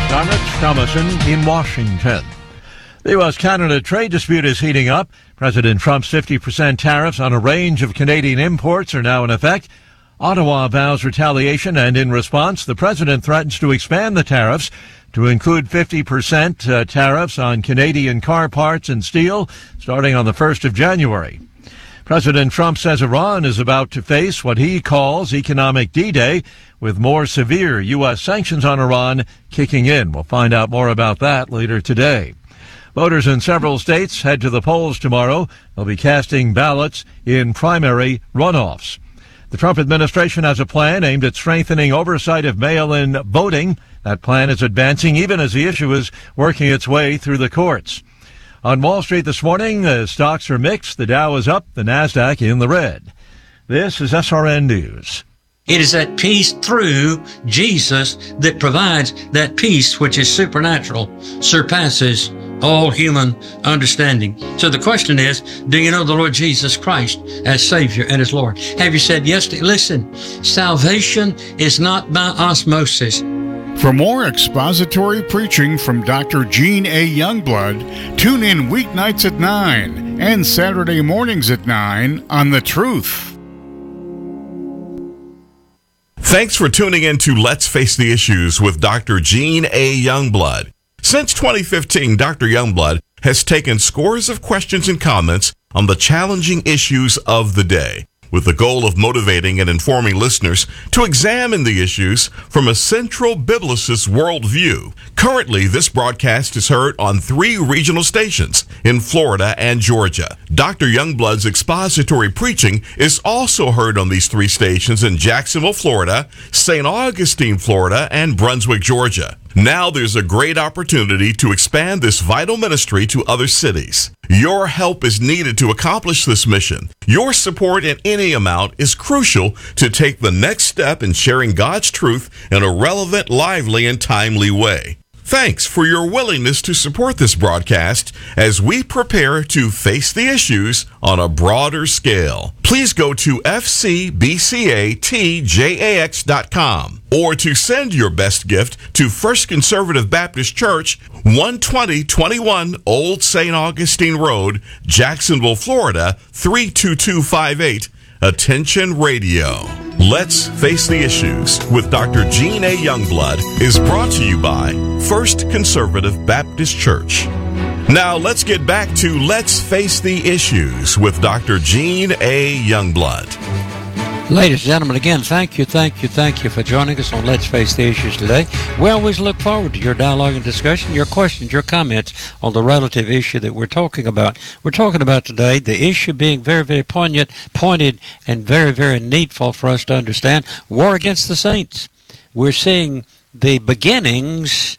Donald Thomason in Washington. The U.S.-Canada trade dispute is heating up. President Trump's 50% tariffs on a range of Canadian imports are now in effect. Ottawa vows retaliation, and in response, the president threatens to expand the tariffs to include 50% tariffs on Canadian car parts and steel starting on the 1st of January. President Trump says Iran is about to face what he calls economic D-Day, with more severe U.S. sanctions on Iran kicking in. We'll find out more about that later today. Voters in several states head to the polls tomorrow. They'll be casting ballots in primary runoffs. The Trump administration has a plan aimed at strengthening oversight of mail-in voting. That plan is advancing even as the issue is working its way through the courts. On Wall Street this morning, stocks are mixed. The Dow is up, the Nasdaq in the red. This is SRN News. It is that peace through Jesus that provides that peace which is supernatural, surpasses all human understanding. So the question is, do you know the Lord Jesus Christ as Savior and as Lord? Have you said yes to? Listen, salvation is not by osmosis. For more expository preaching from Dr. Gene A. Youngblood, tune in weeknights at 9 and Saturday mornings at 9 on The Truth. Thanks for tuning in to Let's Face the Issues with Dr. Gene A. Youngblood. Since 2015, Dr. Youngblood has taken scores of questions and comments on the challenging issues of the day, with the goal of motivating and informing listeners to examine the issues from a central biblicist worldview. Currently, this broadcast is heard on 3 regional stations in Florida and Georgia. Dr. Youngblood's expository preaching is also heard on these 3 stations in Jacksonville, Florida, St. Augustine, Florida, and Brunswick, Georgia. Now there's a great opportunity to expand this vital ministry to other cities. Your help is needed to accomplish this mission. Your support in any amount is crucial to take the next step in sharing God's truth in a relevant, lively, and timely way. Thanks for your willingness to support this broadcast as we prepare to face the issues on a broader scale. Please go to fcbcatjax.com or to send your best gift to First Conservative Baptist Church, 12021 Old St. Augustine Road, Jacksonville, Florida, 32258. Attention Radio. Let's Face the Issues with Dr. Gene A. Youngblood is brought to you by First Conservative Baptist Church. Now let's get back to Let's Face the Issues with Dr. Gene A. Youngblood. Ladies and gentlemen, again, thank you for joining us on Let's Face the Issues today. We always look forward to your dialogue and discussion, your questions, your comments on the relative issue that we're talking about. We're talking about today the issue being very, very poignant, pointed, and very, very needful for us to understand. War against the saints. We're seeing the beginnings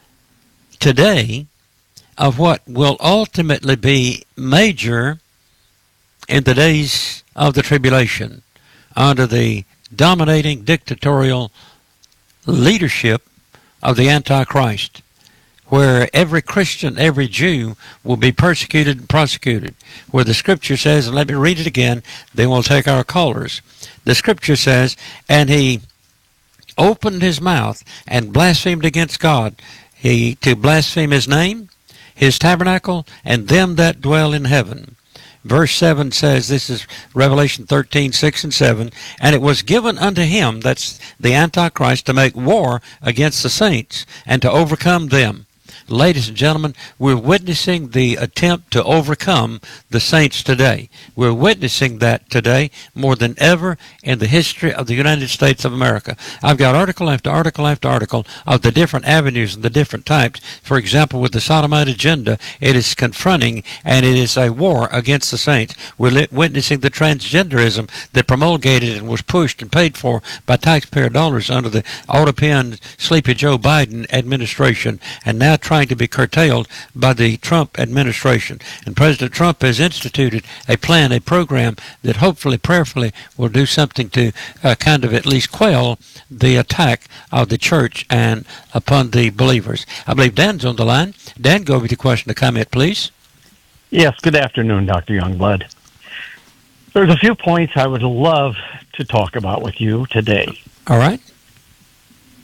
today of what will ultimately be major in the days of the tribulation, under the dominating dictatorial leadership of the Antichrist, where every Christian, every Jew will be persecuted and prosecuted, where the Scripture says, and let me read it again, they will take our collars. The Scripture says, and he opened his mouth and blasphemed against God, to blaspheme his name, his tabernacle, and them that dwell in heaven. Verse 7 says, this is Revelation 13, 6 and 7, and it was given unto him, that's the Antichrist, to make war against the saints and to overcome them. Ladies and gentlemen, we're witnessing the attempt to overcome the saints today. We're witnessing that today more than ever in the history of the United States of America. I've got article after article after article of the different avenues and the different types. For example, with the sodomite agenda, it is confronting and it is a war against the saints. We're witnessing the transgenderism that promulgated and was pushed and paid for by taxpayer dollars under the Autopen Sleepy Joe Biden administration, and now trying to be curtailed by the Trump administration. And President Trump has instituted a plan, a program that hopefully, prayerfully, will do something to kind of at least quell the attack of the church and upon the believers. I believe Dan's on the line. Dan, go with your question or comment, please. Yes, good afternoon, Dr. Youngblood. There's a few points I would love to talk about with you today. All right.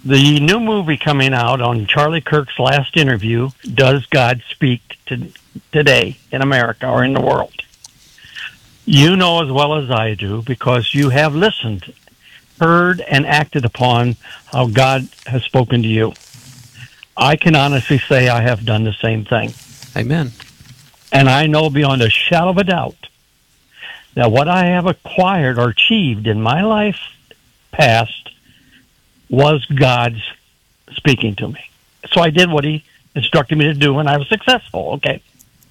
The new movie coming out on Charlie Kirk's last interview, Does God Speak Today in America or in the World? You know as well as I do, because you have listened, heard, and acted upon how God has spoken to you. I can honestly say I have done the same thing. Amen. And I know beyond a shadow of a doubt that what I have acquired or achieved in my life past was God's speaking to me. So I did what he instructed me to do, and I was successful. Okay.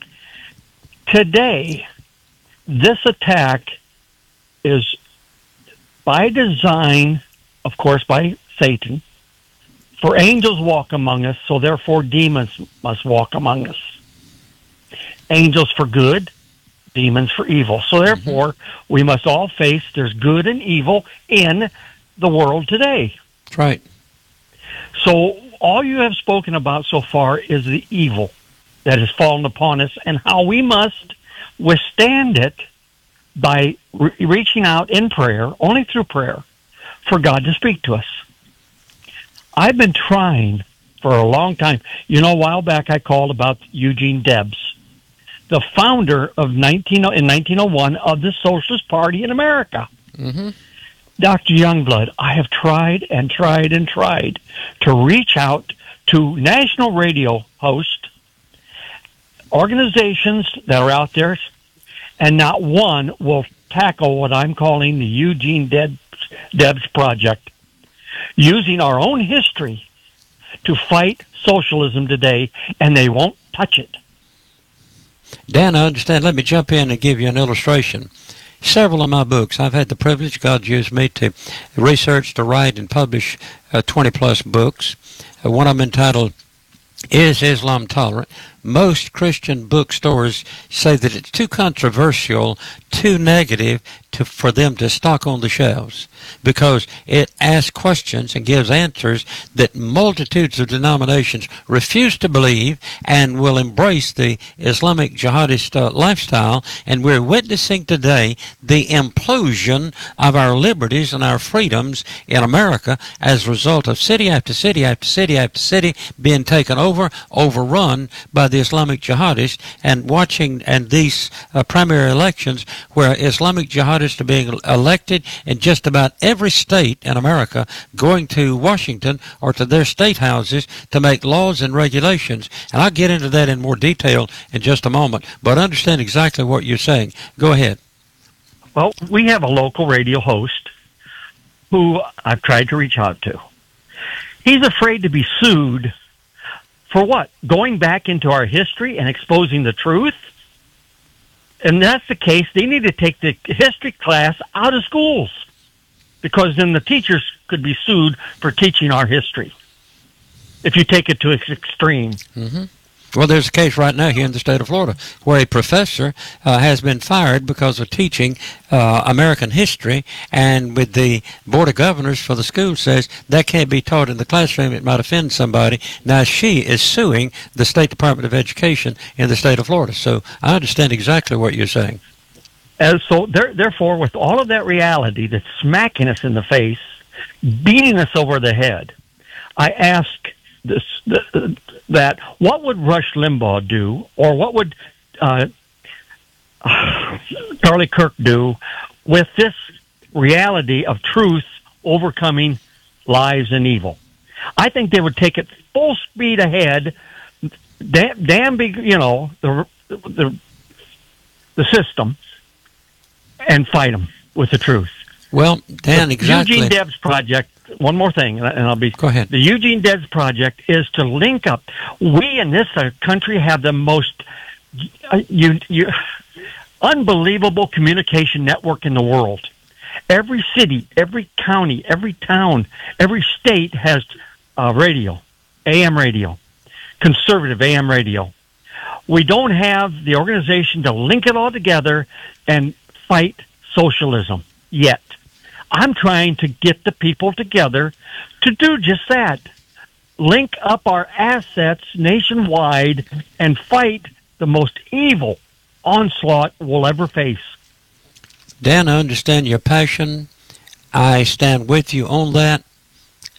Today, this attack is by design, of course, by Satan. For angels walk among us, so therefore demons must walk among us. Angels for good, demons for evil. So therefore, we must all face there's good and evil in the world today. That's right. So all you have spoken about so far is the evil that has fallen upon us and how we must withstand it by reaching out in prayer, only through prayer, for God to speak to us. I've been trying for a long time. You know, a while back I called about Eugene Debs, the founder of in 1901 of the Socialist Party in America. Mm-hmm. Dr. Youngblood, I have tried and tried and tried to reach out to national radio hosts, organizations that are out there, and not one will tackle what I'm calling the Eugene Debs Project, using our own history to fight socialism today, and they won't touch it. Dan, I understand. Let me jump in and give you an illustration. Several of my books, I've had the privilege, God used me to research, to write, and publish 20-plus books. One of them entitled, Is Islam Tolerant? Most Christian bookstores say that it's too controversial, too negative for them to stock on the shelves, because it asks questions and gives answers that multitudes of denominations refuse to believe and will embrace the Islamic jihadist lifestyle. And we're witnessing today the implosion of our liberties and our freedoms in America as a result of city after city after city after city being taken over, overrun by the Islamic jihadists, and watching and these primary elections where Islamic jihadists are being elected in just about every state in America, going to Washington or to their state houses to make laws and regulations. And I'll get into that in more detail in just a moment, but understand exactly what you're saying. Go ahead. Well, we have a local radio host who I've tried to reach out to. He's afraid to be sued for what? Going back into our history and exposing the truth? And that's the case. They need to take the history class out of schools, because then the teachers could be sued for teaching our history if you take it to its extreme. Mm-hmm. Well, there's a case right now here in the state of Florida where a professor has been fired because of teaching American history, and with the Board of Governors for the school says that can't be taught in the classroom. It might offend somebody. Now she is suing the State Department of Education in the state of Florida. So I understand exactly what you're saying. And so, therefore, with all of that reality that's smacking us in the face, beating us over the head, I ask that what would Rush Limbaugh do, or what would Charlie Kirk do with this reality of truth overcoming lies and evil? I think they would take it full speed ahead, damn big, the system, and fight them with the truth. Well, Dan, exactly. Eugene Debs Project, one more thing, and I'll be... Go ahead. The Eugene Debs Project is to link up. We in this country have the most unbelievable communication network in the world. Every city, every county, every town, every state has radio, AM radio, conservative AM radio. We don't have the organization to link it all together and fight socialism yet. I'm trying to get the people together to do just that. Link up our assets nationwide and fight the most evil onslaught we'll ever face. Dan, I understand your passion. I stand with you on that.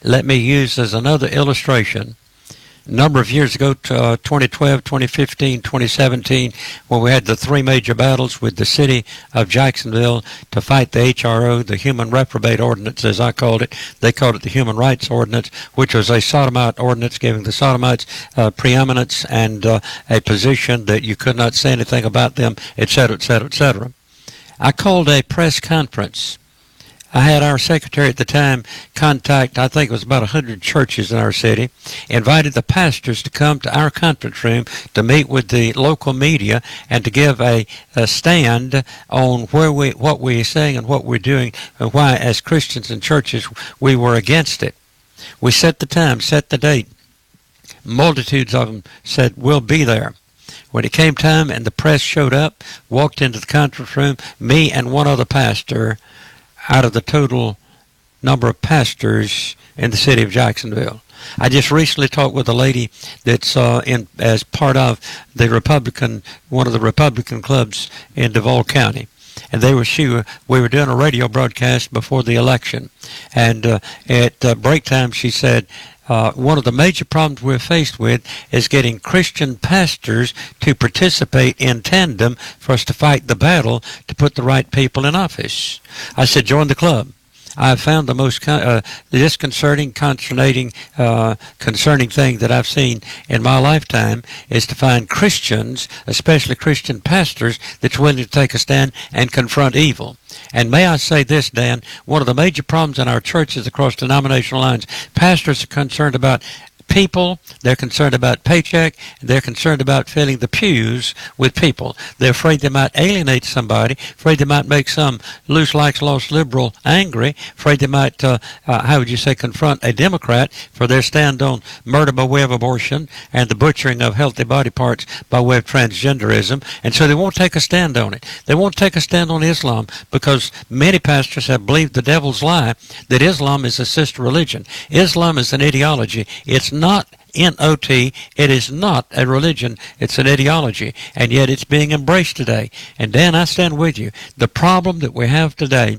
let me use as another illustration. A number of years ago, 2012, 2015, 2017, when we had the three major battles with the city of Jacksonville to fight the HRO, the Human Reprobate Ordinance, as I called it. They called it the Human Rights Ordinance, which was a sodomite ordinance giving the sodomites preeminence and a position that you could not say anything about them, etc., etc., etc. I called a press conference. I had our secretary at the time contact, I think it was about 100 churches in our city, invited the pastors to come to our conference room to meet with the local media and to give a stand on what we're saying and what we're doing and why, as Christians and churches, we were against it. We set the time, set the date. Multitudes of them said, we'll be there. When it came time and the press showed up, walked into the conference room, me and one other pastor, out of the total number of pastors in the city of Jacksonville. I just recently talked with a lady that's as part of the one of the Republican clubs in Duval County. And we were doing a radio broadcast before the election. And at break time, she said, one of the major problems we're faced with is getting Christian pastors to participate in tandem for us to fight the battle to put the right people in office. I said, join the club. I've found the most disconcerting, concerning thing that I've seen in my lifetime is to find Christians, especially Christian pastors, that's willing to take a stand and confront evil. And may I say this, Dan, one of the major problems in our churches across denominational lines, pastors are concerned about people, they're concerned about paycheck, they're concerned about filling the pews with people. They're afraid they might alienate somebody, afraid they might make some loose likes lost liberal angry, afraid they might, confront a Democrat for their stand on murder by way of abortion and the butchering of healthy body parts by way of transgenderism, and so they won't take a stand on it. They won't take a stand on Islam because many pastors have believed the devil's lie that Islam is a sister religion. Islam is an ideology. It's not N-O-T. It is not a religion. It's an ideology. And yet it's being embraced today. And Dan, I stand with you. The problem that we have today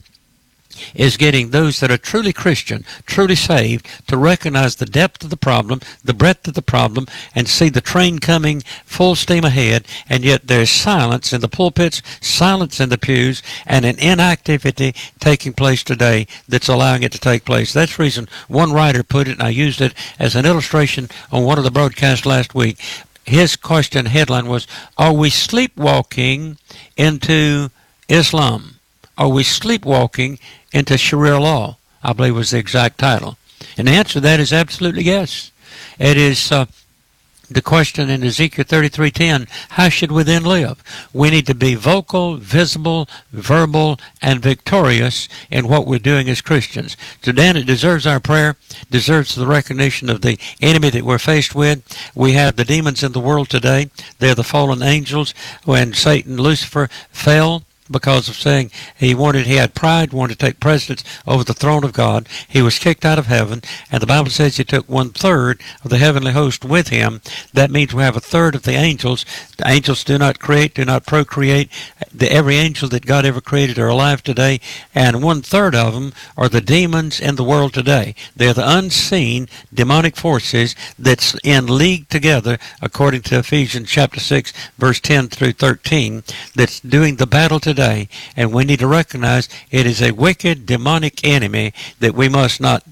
is getting those that are truly Christian, truly saved, to recognize the depth of the problem, the breadth of the problem, and see the train coming full steam ahead, and yet there's silence in the pulpits, silence in the pews, and an inactivity taking place today that's allowing it to take place. That's the reason one writer put it, and I used it as an illustration on one of the broadcasts last week. His question headline was, are we sleepwalking into Islam? Are we sleepwalking into Sharia law? I believe was the exact title. And the answer to that is absolutely yes. It is the question in Ezekiel 33:10, how should we then live? We need to be vocal, visible, verbal, and victorious in what we're doing as Christians. So Dan, it deserves our prayer, deserves the recognition of the enemy that we're faced with. We have the demons in the world today. They're the fallen angels. When Satan, Lucifer, fell, because of saying he had pride, wanted to take precedence over the throne of God. He was kicked out of heaven, and the Bible says he took 1/3 of the heavenly host with him. That means we have 1/3 of the angels. The angels do not create, do not procreate. Every angel that God ever created are alive today, and 1/3 of them are the demons in the world today. They're the unseen demonic forces that's in league together, according to Ephesians chapter 6, verse 10 through 13, that's doing the battle today. And we need to recognize it is a wicked, demonic enemy that we must not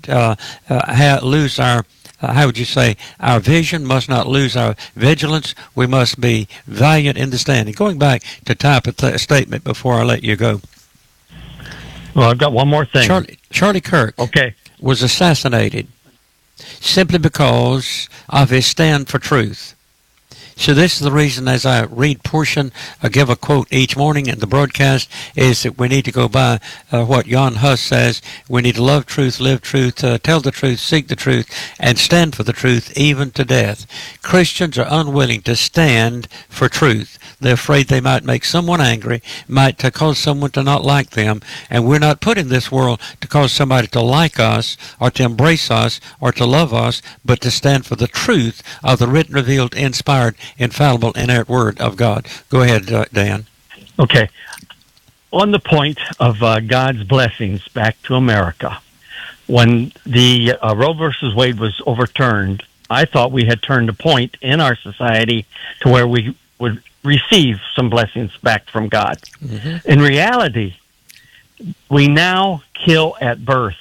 lose our, our vision, must not lose our vigilance. We must be valiant in the standing. Going back to type a statement before I let you go. Well, I've got one more thing. Charlie Kirk was assassinated simply because of his stand for truth. So this is the reason, as I read portion, I give a quote each morning in the broadcast, is that we need to go by what Jan Hus says. We need to love truth, live truth, tell the truth, seek the truth, and stand for the truth, even to death. Christians are unwilling to stand for truth. They're afraid they might make someone angry, might cause someone to not like them, and we're not put in this world to cause somebody to like us, or to embrace us, or to love us, but to stand for the truth of the written, revealed, inspired, infallible, inerrant word of God. Go ahead, Dan. Okay. On the point of God's blessings back to America, when the Roe versus Wade was overturned, I thought we had turned a point in our society to where we would receive some blessings back from God. Mm-hmm. In reality, we now kill at birth.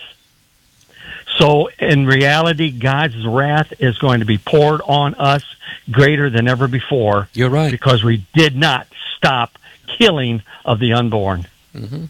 So in reality, God's wrath is going to be poured on us greater than ever before. You're right. Because we did not stop killing of the unborn. Mm-hmm.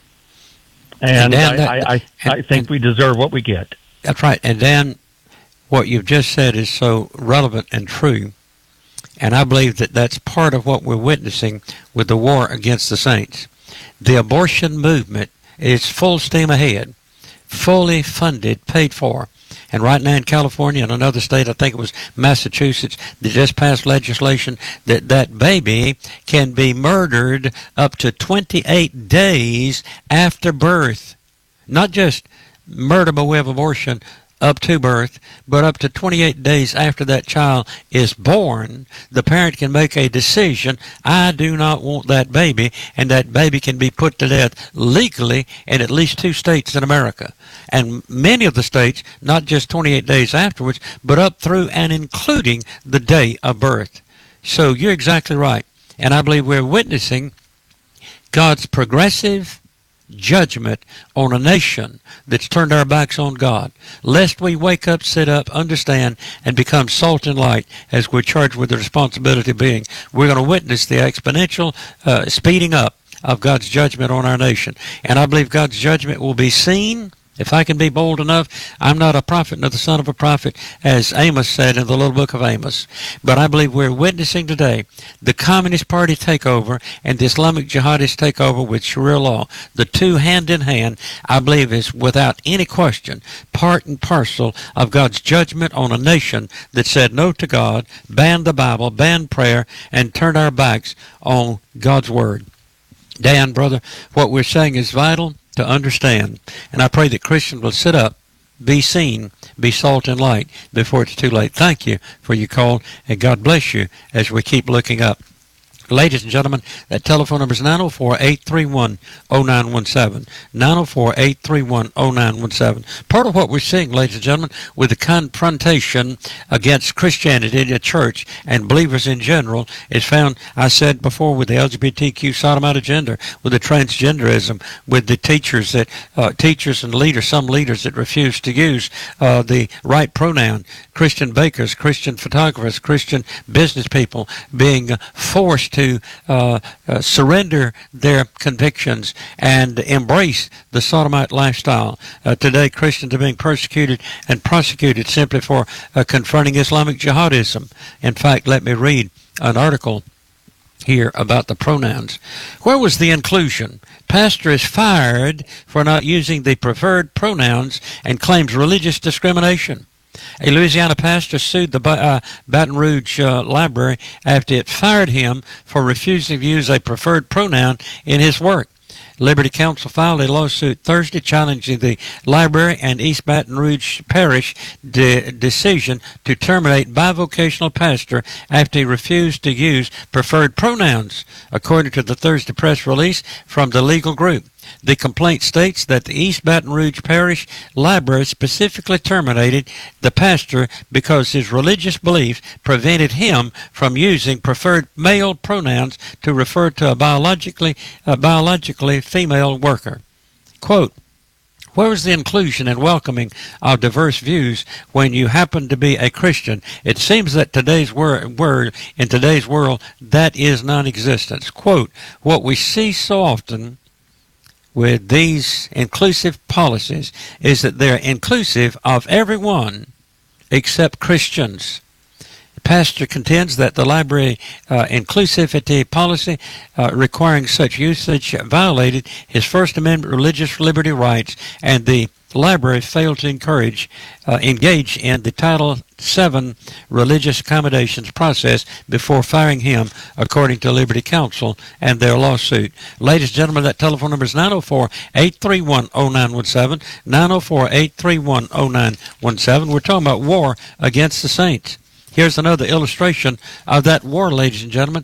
And Dan, I think we deserve what we get. That's right. And Dan, what you've just said is so relevant and true. And I believe that that's part of what we're witnessing with the war against the saints. The abortion movement is full steam ahead, fully funded, paid for. And right now in California and another state, I think it was Massachusetts, they just passed legislation that baby can be murdered up to 28 days after birth. Not just murder by way of abortion up to birth, but up to 28 days after that child is born, the parent can make a decision, I do not want that baby, and that baby can be put to death legally in at least 2 states in America. And many of the states, not just 28 days afterwards, but up through and including the day of birth. So you're exactly right. And I believe we're witnessing God's progressive judgment on a nation that's turned our backs on God, lest we wake up, sit up, understand, and become salt and light as we're charged with the responsibility of being. We're going to witness the exponential speeding up of God's judgment on our nation. And I believe God's judgment will be seen. If I can be bold enough, I'm not a prophet, nor the son of a prophet, as Amos said in the little book of Amos. But I believe we're witnessing today the Communist Party takeover and the Islamic jihadist takeover with Sharia law. The two hand in hand, I believe, is without any question part and parcel of God's judgment on a nation that said no to God, banned the Bible, banned prayer, and turned our backs on God's Word. Dan, brother, what we're saying is vital to understand, and I pray that Christians will sit up, be seen, be salt and light before it's too late. Thank you for your call, and God bless you as we keep looking up. Ladies and gentlemen, that telephone number is 904-831-0917. 904-831-0917. Part of what we're seeing, ladies and gentlemen, with the confrontation against Christianity, the church, and believers in general is found, I said before, with the LGBTQ sodomite agenda, with the transgenderism, with the teachers that teachers and leaders, some leaders that refuse to use the right pronoun, Christian bakers, Christian photographers, Christian business people being forced to surrender their convictions and embrace the sodomite lifestyle. Today, Christians are being persecuted and prosecuted simply for confronting Islamic jihadism. In fact, let me read an article here about the pronouns. Where was the inclusion? Pastor is fired for not using the preferred pronouns and claims religious discrimination. A Louisiana pastor sued the Baton Rouge Library after it fired him for refusing to use a preferred pronoun in his work. Liberty Counsel filed a lawsuit Thursday challenging the library and East Baton Rouge Parish decision to terminate bivocational pastor after he refused to use preferred pronouns, according to the Thursday press release from the legal group. The complaint states that the East Baton Rouge Parish Library specifically terminated the pastor because his religious beliefs prevented him from using preferred male pronouns to refer to a biologically female worker. Quote, where is the inclusion and welcoming of diverse views when you happen to be a Christian? It seems that today's in today's world, that is non-existent. Quote, what we see so often with these inclusive policies is that they're inclusive of everyone except Christians. The pastor contends that the library inclusivity policy requiring such usage violated his First Amendment religious liberty rights, and the library failed to engage in the Title VII religious accommodations process before firing him, according to Liberty Counsel and their lawsuit. Ladies and gentlemen, that telephone number is 904-831-0917, 904-831-0917. We're talking about war against the saints. Here's another illustration of that war, ladies and gentlemen.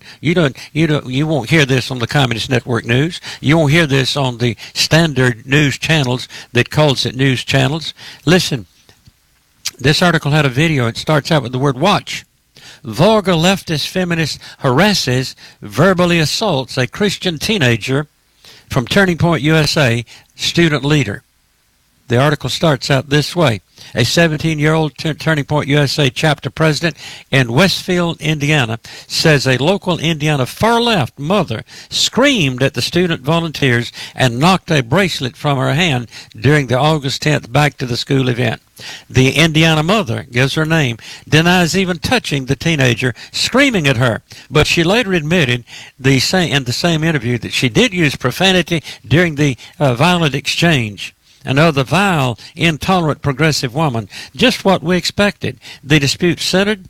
You won't hear this on the Communist Network News. You won't hear this on the standard news channels that calls it news channels. Listen, this article had a video. It starts out with the word watch. Vulgar leftist feminist harasses, verbally assaults a Christian teenager from Turning Point USA student leader. The article starts out this way. A 17-year-old Turning Point USA chapter president in Westfield, Indiana, says a local Indiana far-left mother screamed at the student volunteers and knocked a bracelet from her hand during the August 10th Back to the School event. The Indiana mother, gives her name, denies even touching the teenager, screaming at her. But she later admitted in the same interview that she did use profanity during the violent exchange. Another vile, intolerant progressive woman. Just what we expected. The dispute centered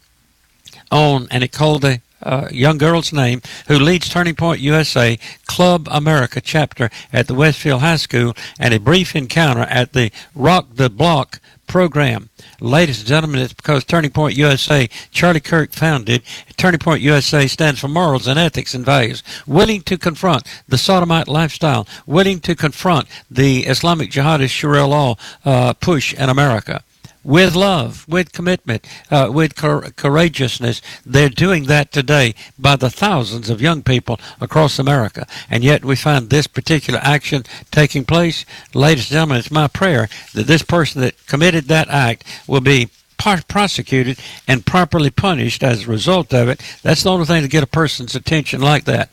on, and it called a young girl's name, who leads Turning Point USA Club America chapter at the Westfield High School, and a brief encounter at the Rock the Block program. Ladies and gentlemen, it's because Turning Point USA, Charlie Kirk founded. Turning Point USA stands for morals and ethics and values, willing to confront the sodomite lifestyle, willing to confront the Islamic jihadist Sharia law push in America. With love, with commitment, with courageousness. They're doing that today by the thousands of young people across America. And yet we find this particular action taking place. Ladies and gentlemen, it's my prayer that this person that committed that act will be prosecuted and properly punished as a result of it. That's the only thing to get a person's attention like that.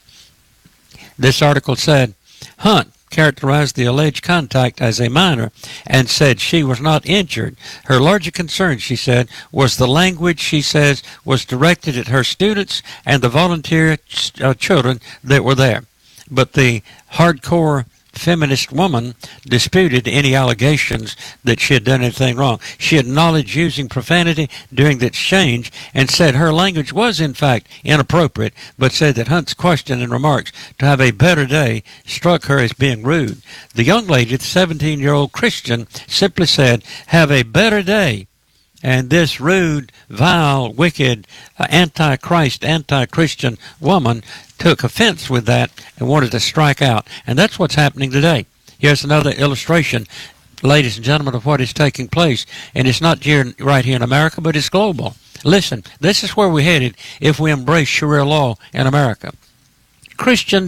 This article said, Hunt characterized the alleged contact as a minor and said she was not injured. Her larger concern, she said, was the language she says was directed at her students and the volunteer children that were there. But the hardcore feminist woman disputed any allegations that she had done anything wrong. She acknowledged using profanity during the exchange and said her language was in fact inappropriate, but said that Hunt's question and remarks to have a better day struck her as being rude. The young lady, the 17-year-old Christian, simply said, "Have a better day." And this rude, vile, wicked, anti-Christ, anti-Christian woman took offense with that and wanted to strike out. And that's what's happening today. Here's another illustration, ladies and gentlemen, of what is taking place. And it's not right here in America, but it's global. Listen, this is where we're headed if we embrace Sharia law in America. Christian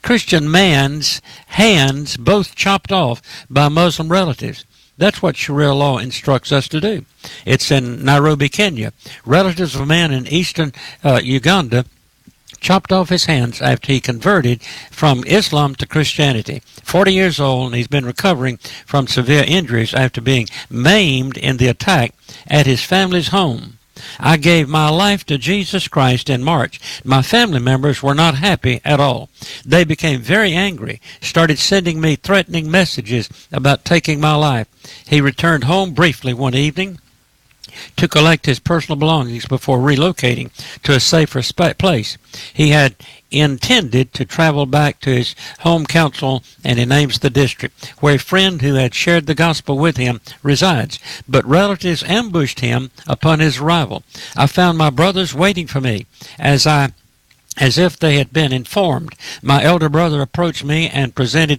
man's hands both chopped off by Muslim relatives. That's what Sharia law instructs us to do. It's in Nairobi, Kenya. Relatives of a man in eastern Uganda chopped off his hands after he converted from Islam to Christianity. 40 years old, and he's been recovering from severe injuries after being maimed in the attack at his family's home. I gave my life to Jesus Christ in March. My family members were not happy at all. They became very angry, started sending me threatening messages about taking my life. He returned home briefly one evening to collect his personal belongings before relocating to a safer place. He had intended to travel back to his home council, and he names the district, where a friend who had shared the gospel with him resides. But relatives ambushed him upon his arrival. I found my brothers waiting for me as if they had been informed. My elder brother approached me and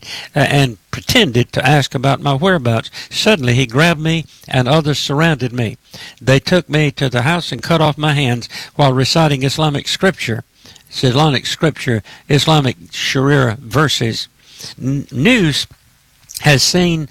pretended to ask about my whereabouts. Suddenly he grabbed me and others surrounded me. They took me to the house and cut off my hands while reciting Islamic scripture. It's Islamic scripture, Islamic Sharia verses. News has seen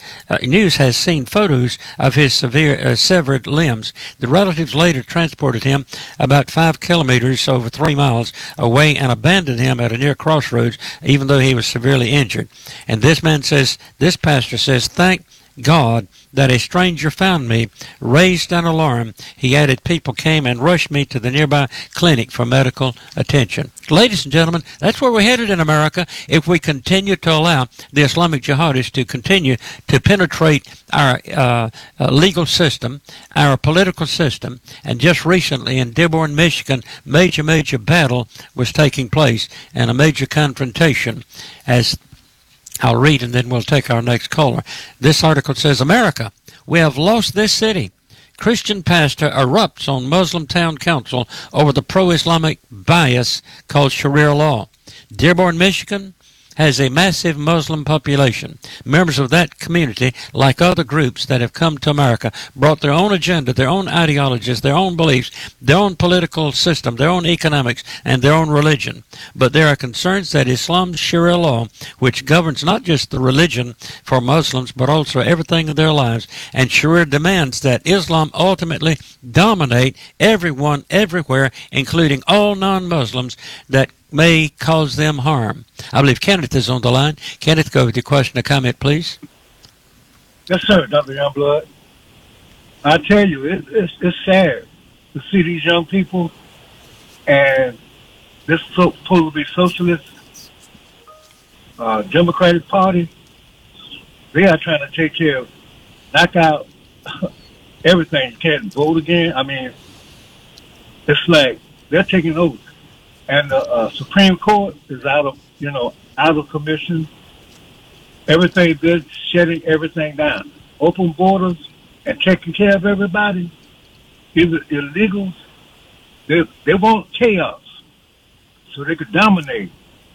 photos of his severe severed limbs. The relatives later transported him about 5 kilometers, over 3 miles away, and abandoned him at a near crossroads, even though he was severely injured. And this pastor says, "Thank God that a stranger found me, raised an alarm." He added, "People came and rushed me to the nearby clinic for medical attention." Ladies and gentlemen, that's where we're headed in America if we continue to allow the Islamic jihadists to continue to penetrate our legal system, our political system. And just recently in Dearborn, Michigan, major battle was taking place, and a major confrontation. As I'll read and then we'll take our next caller. This article says, "America, we have lost this city. Christian pastor erupts on Muslim town council over the pro-Islamic bias called Sharia law. Dearborn, Michigan has a massive Muslim population. Members of that community, like other groups that have come to America, brought their own agenda, their own ideologies, their own beliefs, their own political system, their own economics, and their own religion. But there are concerns that Islam's Sharia law, which governs not just the religion for Muslims, but also everything in their lives, and Sharia demands that Islam ultimately dominate everyone, everywhere, including all non-Muslims, that may cause them harm. I believe Kenneth is on the line. Kenneth, go with your question or comment, please. Yes, sir, Dr. Youngblood. I tell you, it's sad to see these young people, and this supposed to be socialist Democratic Party. They are trying to take care of, knock out everything. You can't vote again. I mean, it's like they're taking over. And the Supreme Court is out of commission. Everything they're shutting everything down. Open borders and taking care of everybody. These are illegals. They want chaos so they could dominate.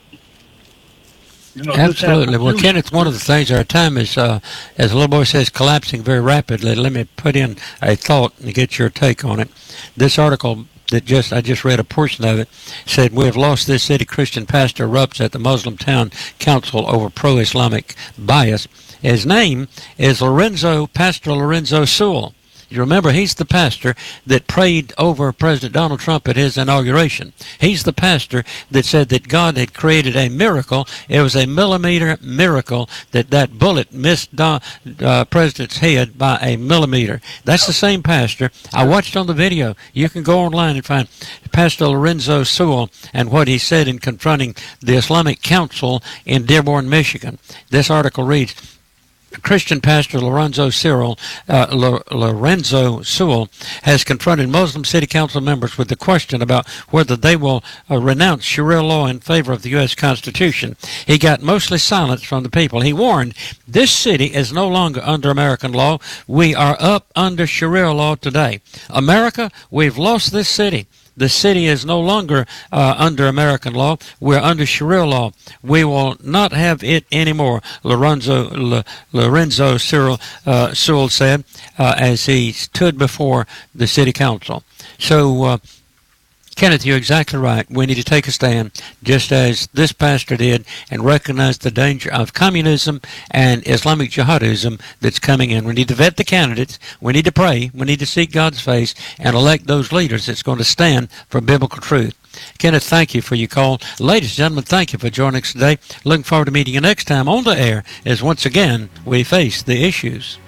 Absolutely. Well, Kenneth, one of the things, our time is, as the little boy says, collapsing very rapidly. Let me put in a thought and get your take on it. This article that I just read a portion of it, said, "We have lost this city. Christian pastor erupts at the Muslim town council over pro-Islamic bias." His name is Pastor Lorenzo Sewell. You remember, he's the pastor that prayed over President Donald Trump at his inauguration. He's the pastor that said that God had created a miracle. It was a millimeter miracle that bullet missed President's head by a millimeter. That's the same pastor. I watched on the video. You can go online and find Pastor Lorenzo Sewell and what he said in confronting the Islamic Council in Dearborn, Michigan. This article reads, Christian pastor Lorenzo Sewell has confronted Muslim city council members with the question about whether they will renounce Sharia law in favor of the U.S. Constitution. He got mostly silence from the people. He warned, "This city is no longer under American law. We are up under Sharia law today. America, we've lost this city. The city is no longer under American law. We're under Sharia law. We will not have it anymore," Lorenzo Sewell said as he stood before the city council. So, Kenneth, you're exactly right. We need to take a stand, just as this pastor did, and recognize the danger of communism and Islamic jihadism that's coming in. We need to vet the candidates. We need to pray. We need to seek God's face and elect those leaders that's going to stand for biblical truth. Kenneth, thank you for your call. Ladies and gentlemen, thank you for joining us today. Looking forward to meeting you next time on the air as once again we face the issues.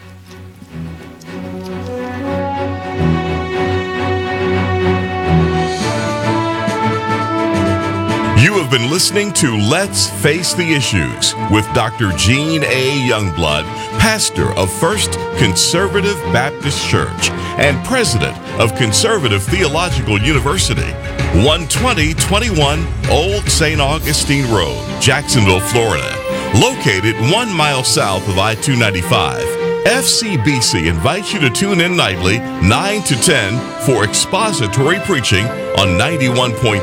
You have been listening to Let's Face the Issues with Dr. Gene A. Youngblood, pastor of First Conservative Baptist Church and president of Conservative Theological University, 12021 Old St. Augustine Road, Jacksonville, Florida. Located 1 mile south of I-295. FCBC invites you to tune in nightly, 9 to 10, for expository preaching on 91.3,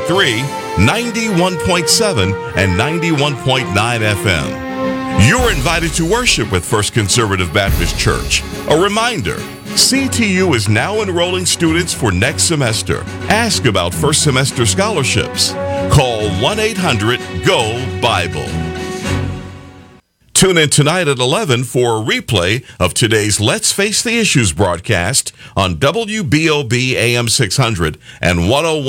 91.7, and 91.9 FM. You're invited to worship with First Conservative Baptist Church. A reminder, CTU is now enrolling students for next semester. Ask about first semester scholarships. Call 1-800-GO-BIBLE. Tune in tonight at 11 for a replay of today's Let's Face the Issues broadcast on WBOB AM 600 and 101.